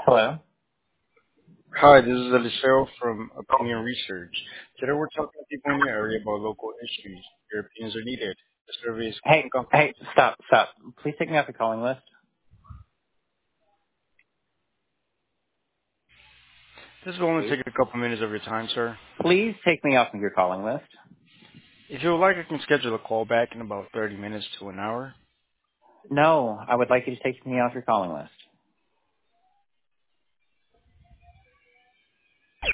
Hello. Hi, this is Eliseo from Opinion Research. Today we're talking to people in your area about local issues. Your opinions are needed. The survey is Hey, confidential. hey, stop. Please take me off the calling list. This will only take a couple minutes of your time, sir. Please take me off of your calling list. If you would like, I can schedule a call back in about 30 minutes to an hour. No, I would like you to take me off your calling list.